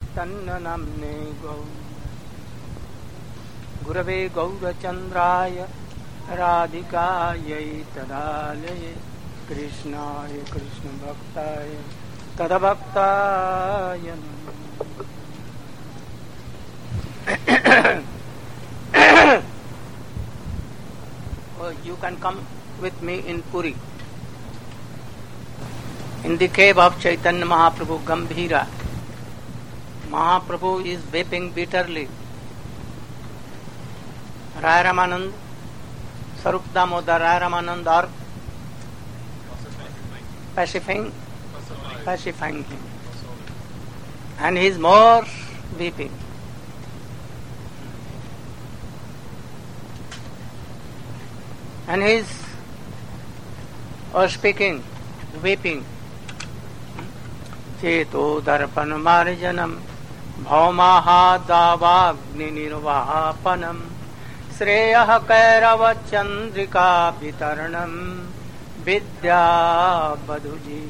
चैतन्य नाम्ने गुरवे गौरचन्द्राय राधिकायै तदालये कृष्णाय कृष्णभक्ताय तदभक्ताय Oh, you can come with me in Puri. In the cave of Chaitanya Mahaprabhu Gambhira, Mahaprabhu is weeping bitterly. Raya Ramanand, Sarup Damodar Raya Ramanand are pacifying him. And he is more weeping. And he is speaking, weeping. Cheto darpan marjanam bhaumaha davagni nirvapanam shreyah kairava chandrika vitaranam vidya badhuji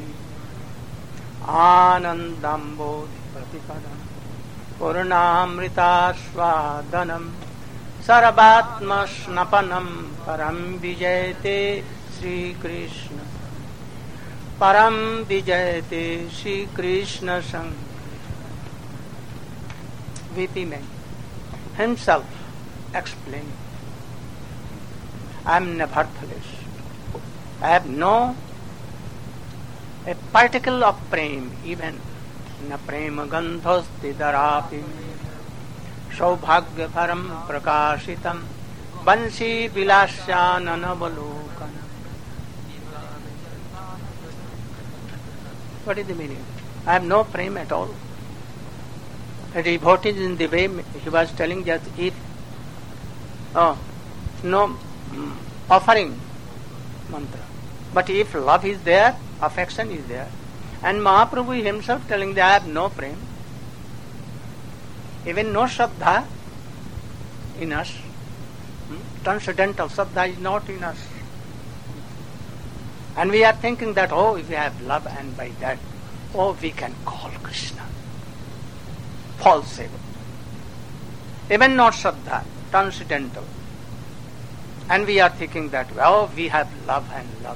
anandambodhi pratipadam purnamrita swadanam sarvatma snapanam param vijayate Sri Krishna param vijayate Sri Krishna sang. VP man himself explaining, I am birthless. I have no a particle of prem, even na prema gandhosti darapi saubhagya param prakashitam bansi vilasyananavalokana. What is the meaning? I have no prem at all. A devotee in the way he was telling that if no offering mantra, but if love is there, affection is there. And Mahaprabhu himself telling that I have no prem, even no Shraddha in us. Transcendental Shraddha is not in us. And we are thinking that, oh, if we have love and by that, oh, we can call Krishna. False ego. Even not Shraddha, transcendental. And we are thinking that, well, we have love and love.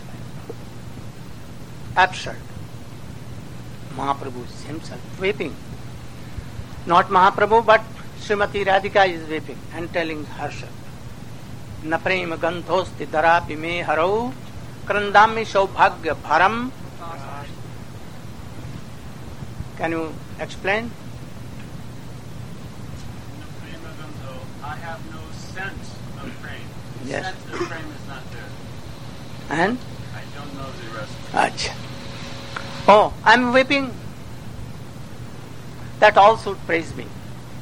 Absurd. Mahaprabhu is himself weeping. Not Mahaprabhu, but Srimati Radhika is weeping and telling herself, Na prema gandhosti darapi me harau krandami saubhagya bharam. Can you explain? I have no sense of prema. The Yes. sense of prema is not there. And? I don't know the rest. Achha. Oh, I am weeping. That all should praise me.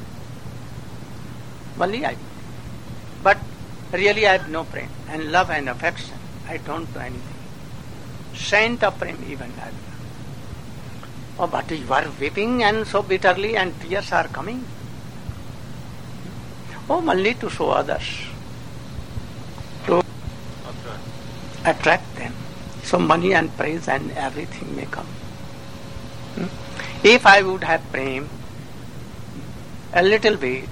Only I. But really I have no prem. And love and affection, I don't do anything. Saint of prem even I have. Oh, but you are weeping and so bitterly and tears are coming. Oh, only to show others. To attract them. So money and praise and everything may come. If I would have prem, a little bit,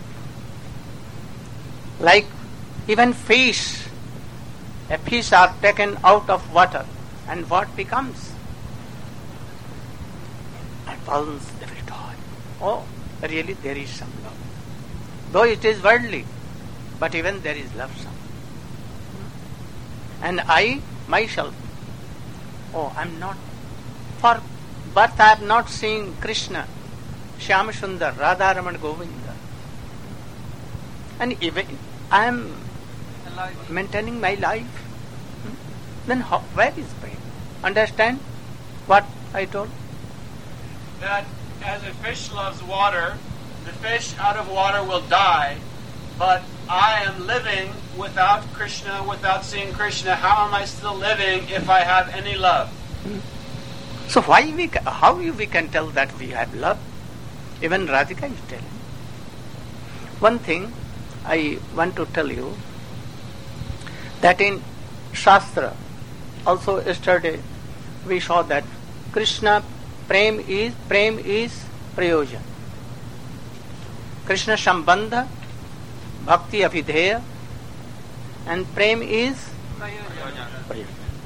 like even fish, a fish are taken out of water, and what becomes? Advance they will die. Oh, really there is some love. Though it is worldly, but even there is love some. And I, myself, oh, I am not, for birth I have not seen Krishna, Shyama Sundar, Radha Raman Govinda. And even I am maintaining my life. Then where is pain? Understand what I told? That as a fish loves water, the fish out of water will die, but I am living without Krishna, without seeing Krishna. How am I still living if I have any love? So how we can tell that we have love? Even Radhika is telling. One thing I want to tell you, that in Shastra, also yesterday we saw that Krishna prem is prayojan. Krishna Sambandha, Bhakti Abhideya, and Prem is Prayojan.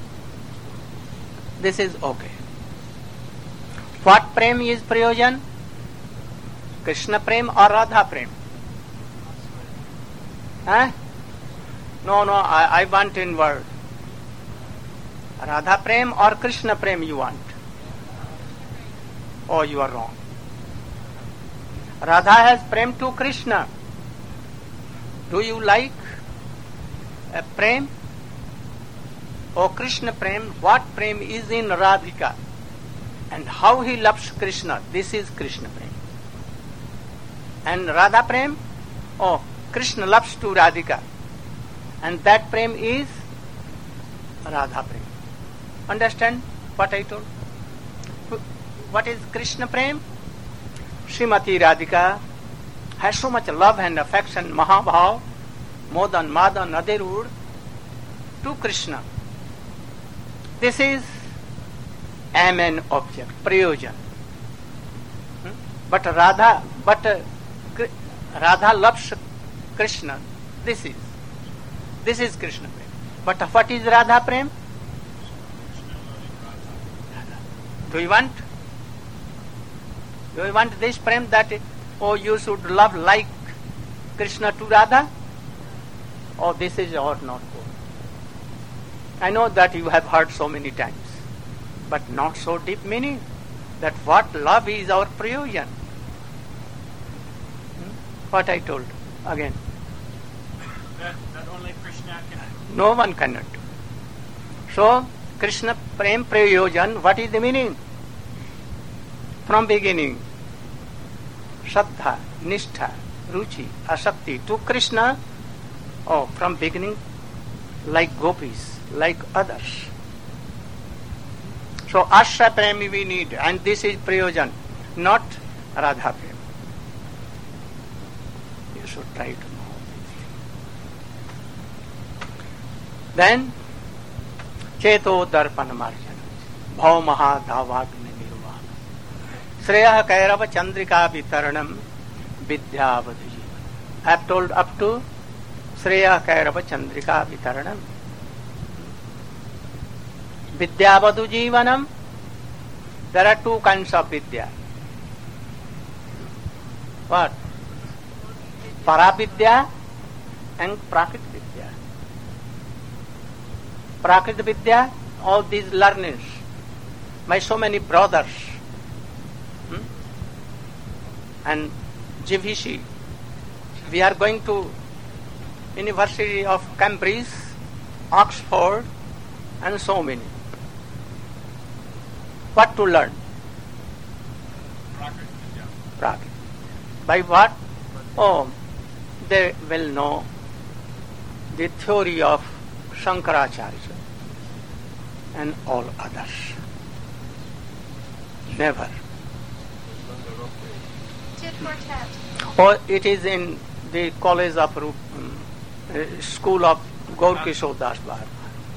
This is okay. What Prem is Prayojan? Krishna Prem or Radha Prem? Huh? No, I want in word. Radha Prem or Krishna Prem you want? Oh, you are wrong. Radha has Prem to Krishna. Do you like a Prem? Oh, Krishna Prem, what Prem is in Radhika? And how he loves Krishna, this is Krishna Prem. And Radha Prem, oh, Krishna loves to Radhika. And that Prem is Radha Prem. Understand what I told? What is Krishna Prem? Srimati Radhika has so much love and affection, Mahabhav, Modan, Madan, Adirud, to Krishna. This is main object, Prayojan. But Radha loves Krishna. This is Krishna Prem. But what is Radha Prem? Do you want this Prem that, oh, you should love like Krishna to Radha? Oh, this is or not good. I know that you have heard so many times, but not so deep meaning. That what love is our Prayojan. What I told again. That only Krishna can do. No one cannot do. So, Krishna Prem Prayojan, what is the meaning? From beginning, Shraddha, Nishtha, Ruchi, Asakti to Krishna, oh, from beginning, like gopis, like others. So, Asha Prem we need, and this is Prayojan, not Radha Prem. You should try to know this. Then, Cheto Darpan Marjan, Bhav Maha Dhavagni Nirvana, Sreya Kairava Chandrika Vitaranam, Vidya Vadhujivan. I have told up to Sreya Kairava Chandrika Vitaranam. Vidya Vadhujivanam, there are two kinds of Vidya. What? Paravidya and Prakrit Vidya. Prakrit Vidya, all these learners, my so many brothers, and Jivhishi, we are going to University of Cambridge, Oxford, and so many. What to learn? Prakrit. By what? Oh, they will know the theory of Shankaracharya and all others. Never. Tit for tat. Or it is in the college of school of Gaur Kishore Das Bhargava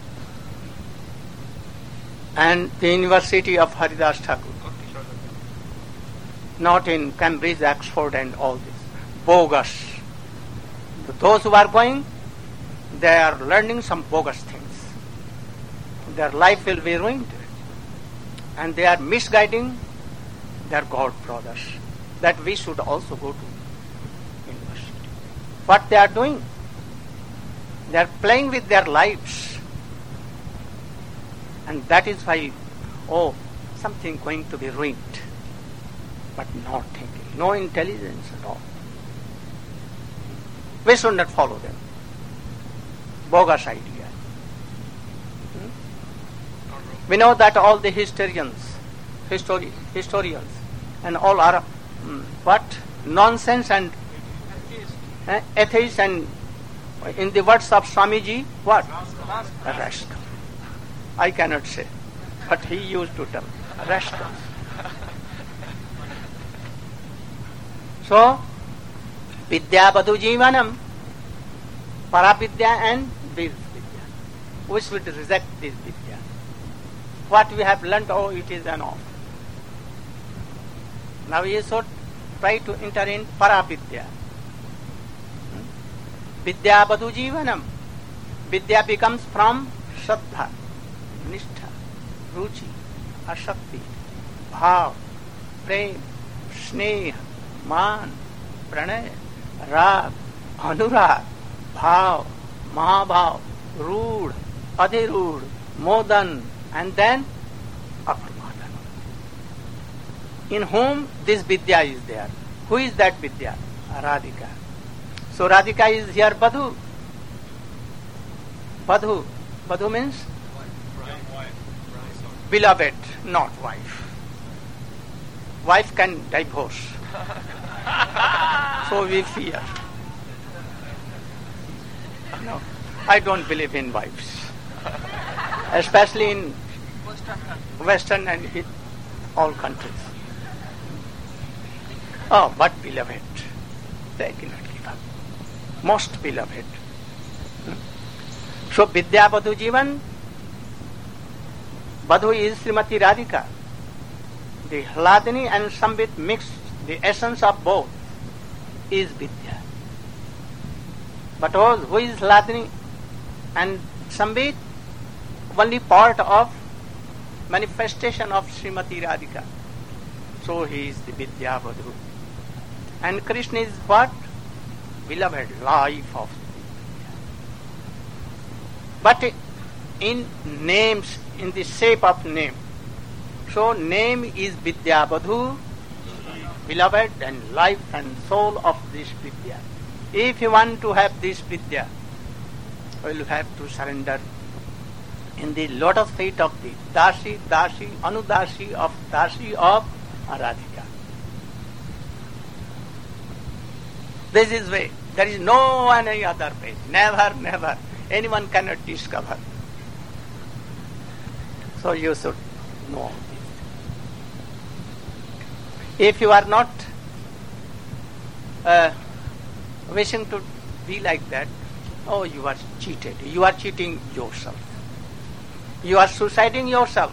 and the University of Haridas Thakur. Not in Cambridge, Oxford and all this. Bogus. Those who are going, they are learning some bogus things. Their life will be ruined. And they are misguiding their God brothers. That we should also go to university. What they are doing? They are playing with their lives. And that is why, oh, something going to be ruined. But not thinking, no intelligence at all. We should not follow them. Bogus idea. We know that all the historians and all are what? Nonsense and atheists and in the words of Swamiji, what? Rascal. I cannot say, but he used to tell rascals. So, Vidya Vadhu Jivanam, Paravidya and Vidya. We should reject this Vidya. What we have learnt, oh, it is enough. Now we should try to enter in Paravidya. Vidya Badhu Jivanam. Vidya becomes from Shraddha, Nishtha, Ruchi, Ashakti, Bhav, Prem, Sneha, Man, Pranay, Rag, Anurag, Bhav, Mahabhav, Rood, Adhirood, Modan, and then Apramadana. In whom this Vidya is there. Who is that Vidya? Radhika. So Radhika is here Badhu. Badhu. Badhu means? Beloved, not wife. Wife can divorce. So we fear. No, I don't believe in wives. Especially in Western and in all countries. Oh, but beloved, they cannot give up. Most beloved. So Vidya Badhu Jivan, Badhu is Srimati Radhika. The Hladini and Sambit mixed, the essence of both is Vidya. But who is Hladini and Sambit? Only part of manifestation of Srimati Radhika. So he is the Vidya Badhu. And Krishna is what? Beloved, life of Vidya. But in names, in the shape of name. So name is Vidya Badhu, beloved and life and soul of this Vidya. If you want to have this Vidya, you will have to surrender in the lotus feet of the Dashi, Anudasi of Radhika. This is way. There is no any other way. Never. Anyone cannot discover. So you should know. If you are not wishing to be like that, oh, you are cheated. You are cheating yourself. You are suiciding yourself.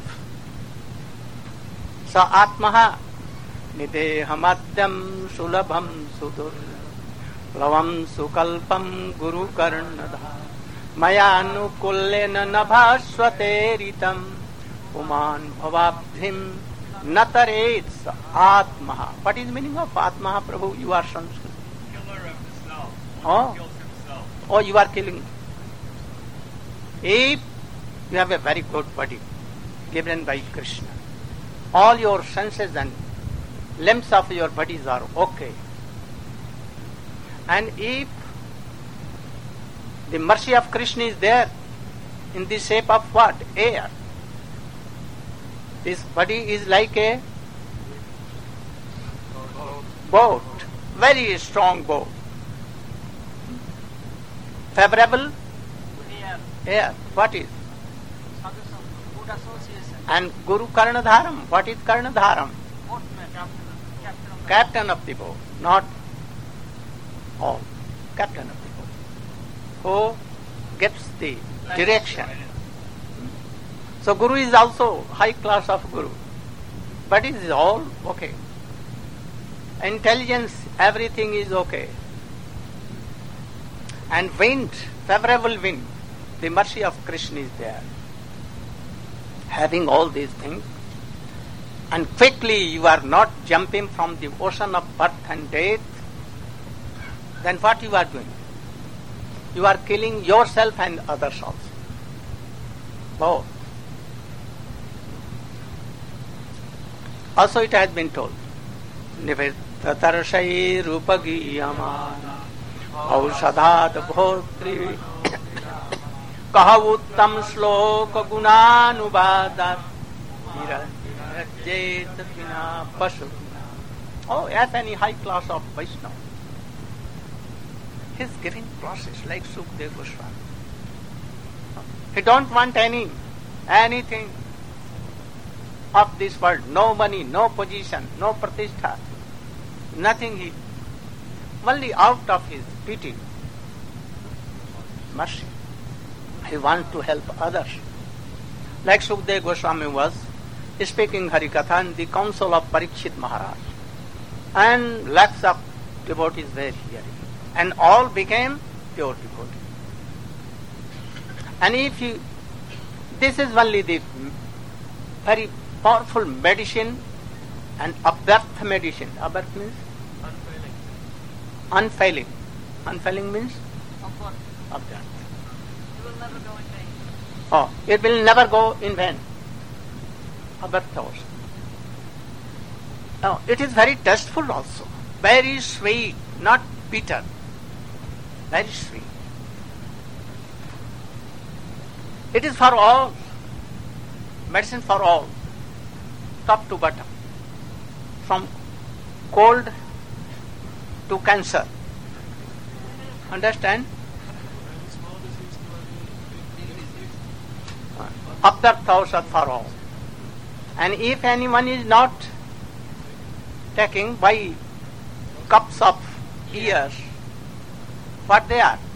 Sa atmaha nidehamatyam sulabham sudur lavam sukalpam guru karnadha mayanukullena nabhasvate ritam uman bhavabdhim natarets atmaha. What is the meaning of atmaha, Prabhu? You are Sanskrit. Killer of the self. Oh. Kills himself. Oh, you are killing. If you have a very good body given by Krishna, all your senses and limbs of your bodies are okay. And if the mercy of Krishna is there in the shape of what? Air. This body is like a boat, very strong boat. Favorable? Air. What is? And Guru Karnadharam. What is Karnadharam? Captain of the boat, not all. Captain of the boat. Who gets the direction. So Guru is also high class of Guru. But it is all okay. Intelligence, everything is okay. And wind, favorable wind, the mercy of Krishna is there. Having all these things, and quickly you are not jumping from the ocean of birth and death, then what you are doing? You are killing yourself and others also. Both. Also it has been told, Nivettatarashai rupagiyamana aushadhat bhotri kahavuttam sloka gunanubadat virajetatvina pasu. Oh, as any high class of Vaishnava. He is giving process like Sukadeva Goswami. He don't want anything of this world. No money, no position, no pratishtha. Nothing he. Only out of his pity, mercy, he wants to help others. Like Sukadeva Goswami was speaking Harikatha in the council of Parikshit Maharaj. and lakhs of devotees were hearing, and all became pure devotees. And if you, this is only the very powerful medicine and abhyartha medicine. Abhyartha means unfailing. Unfailing means abhyartha. It will never go in vain. Oh, it will never go in vain. Abhyartha also. Oh, it is very tasteful also. Very sweet, not bitter. Very sweet. It is for all. Medicine for all. Top to bottom. From cold to cancer. Understand? Abhyartha for all. And if anyone is not taking by cups of years, what they are?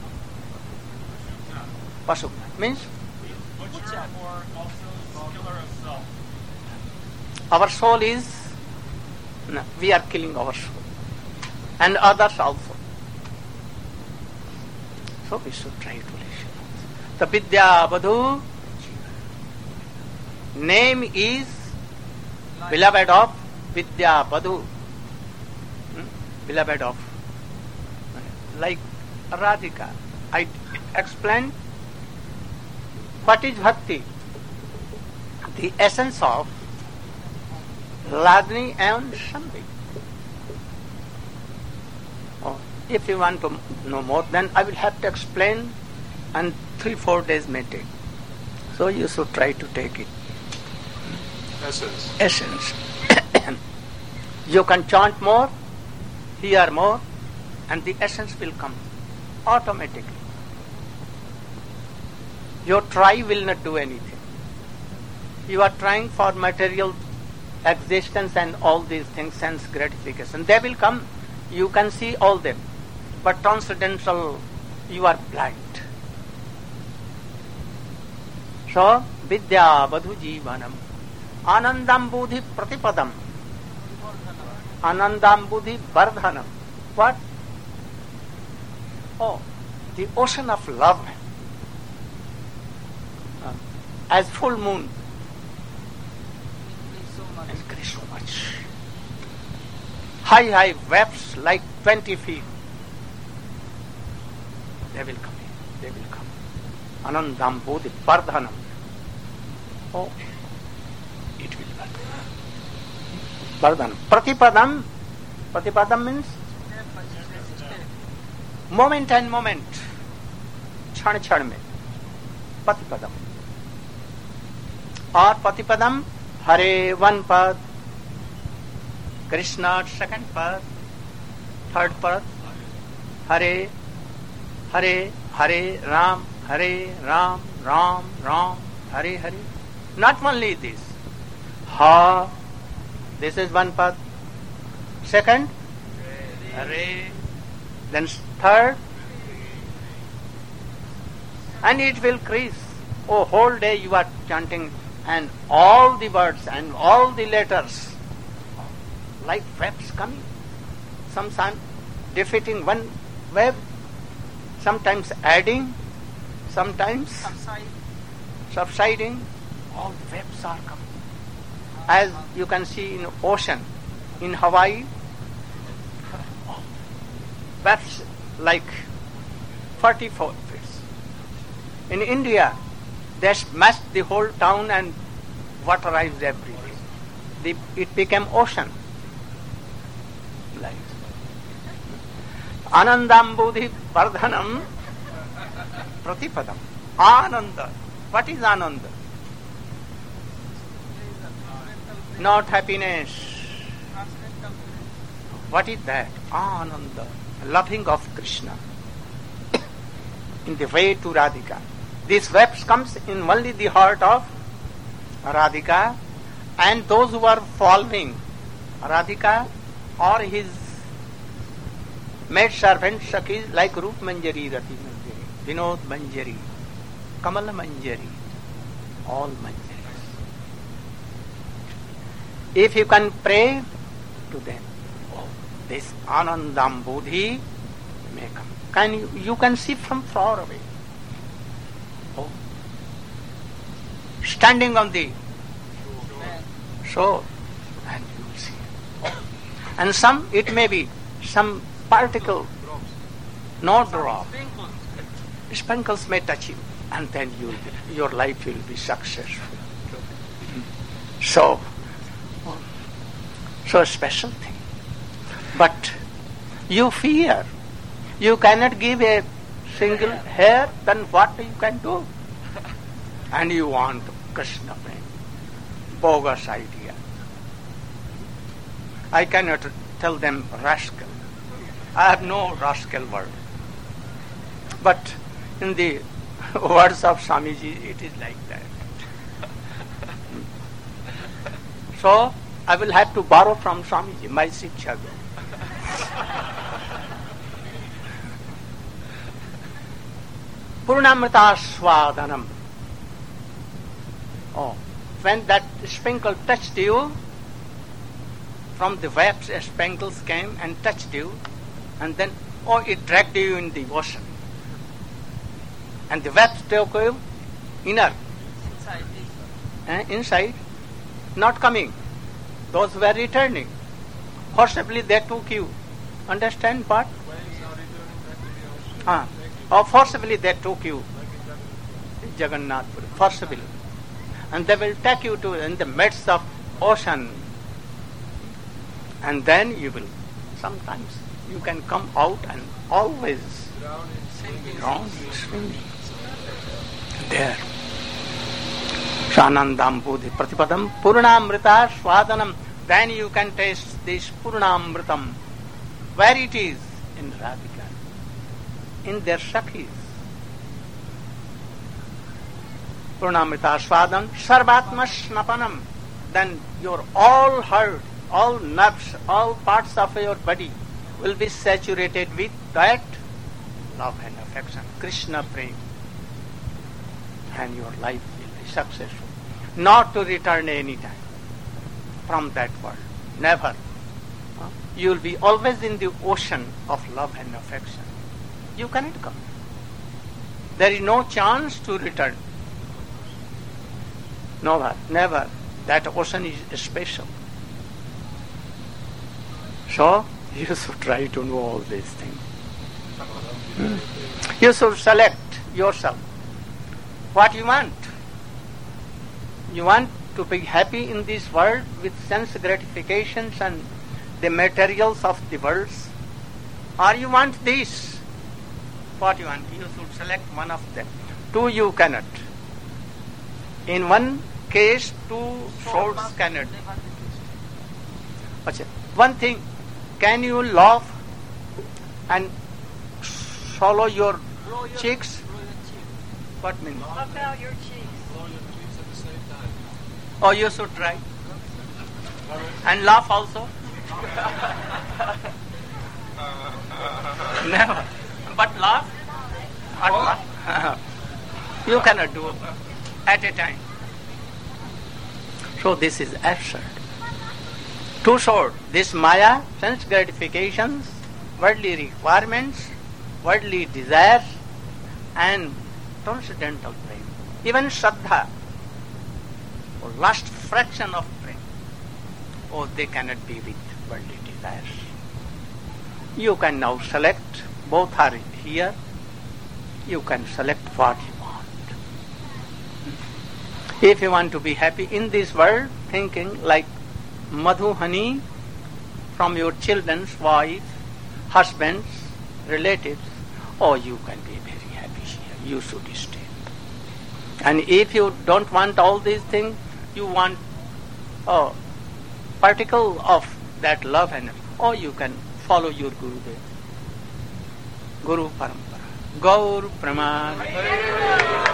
Pasuk means Butcher or also killer of self. our soul is, no, we are killing our soul. And others also. So we should try to listen. The Vidya Badhu name is beloved of Vidya Badhu. Beloved of, like Radhika. I explained what is bhakti. The essence of Ladni and Shambi. Oh, if you want to know more, then I will have to explain, and 3-4 days may take. So you should try to take it. Essence. You can chant more, hear more, and the essence will come automatically. Your try will not do anything. You are trying for material existence and all these things, sense gratification. They will come. You can see all them. But transcendental, you are blind. So, Vidya Badhu Jivanam. Anandam Buddhi Pratipadam. Anandam Buddhi Vardhanam. What? Oh, the ocean of love. As full moon. Increase so much. High waves like 20 feet. They will come in. They will come. Anandam Buddhi Vardhanam. Oh, it will Vardhanam. Pratipadam. Pratipadam means moment and moment. Chhan chhan mein. Patipadam. Or Patipadam, Hare one pad, Krishna second pad, third pad, Hare, Hare, Hare Ram, Hare Ram, Ram, Ram, Hare Hare. Not only this. Ha, this is one pad. Second, Hare. Then third, and it will increase. Oh, whole day you are chanting, and all the words and all the letters like waves coming. Sometimes defeating one wave, sometimes adding, sometimes subsiding. All the waves are coming. As you can see in ocean, in Hawaii, waves like 44 feet. In India, they smashed the whole town and waterized everything. It became ocean. Like Anandam Buddhi Vardhanam Pratipadam. Ananda. What is Ananda? Not happiness. What is that? Ananda. Loving of Krishna. In the way to Radhika. This waves comes in only the heart of Radhika, and those who are following Radhika or his maid servant Sakhis like Rup Manjari, Rati Manjari, Vinod Manjari, Kamal Manjari, all Manjaris. If you can pray to them, oh, this Anandam Bodhi may come. You can see from far away. Oh. Standing on the shore, and you will see. And it may be some particle, no drop. Sprinkles may touch you, and then your life will be successful. So special thing. But you fear. You cannot give a single hair, then what you can do? And you want Krishna prema. Bogus idea. I cannot tell them rascal. I have no rascal word. But in the words of Swamiji, it is like that. So, I will have to borrow from Swamiji, my Shiksha Guru. Purnamrita Swadanam. Oh, when that sprinkle touched you, from the waves sprinkles came and touched you, and then, it dragged you in the ocean. And the waves took you inner. Inside, not coming. Those were returning. Forcibly they took you. Understand what? Forcibly they took you. Jagannath Puri. Forcibly. And they will take you to in the midst of ocean. And then you will, sometimes, you can come out and always drown, swimming. There. Shanandam Bodhi Pratipadam Purnamrita Swadanam. Then you can taste this Purnamritam. Where it is? In Radhika. In their Sakhis. Purnamrita Swadanam Sarvatma Snapanam. Then your all heart, all nerves, all parts of your body will be saturated with that love and affection, Krishna prema. And your life will be successful. Not to return any time from that world. Never. You will be always in the ocean of love and affection. You cannot come. There is no chance to return. No, never. That ocean is special. So, you should try to know all these things. You should select yourself. What you want? You want to be happy in this world with sense gratifications and the materials of the world? Or you want this? What you want? You should select one of them. Two you cannot. In one case, two swords cannot. One thing, can you laugh and swallow your cheeks? What means? Puff out your cheeks. Oh, you should try. And laugh also? Never. But laugh? Not laugh. You cannot do at a time. So this is absurd. Two sword. This Maya, sense gratifications, worldly requirements, worldly desires, and transcendental prema. Even Shraddha, or last fraction of prema. Oh, they cannot be with worldly desires. You can now select. Both are here. You can select what you want. If you want to be happy in this world, thinking like Madhu honey from your children's wife, husbands, relatives, oh, you can be very happy here. You should stay. And if you don't want all these things, you want a particle of that love and you can follow your Gurudev. Guru Parampara. Gaur Praman.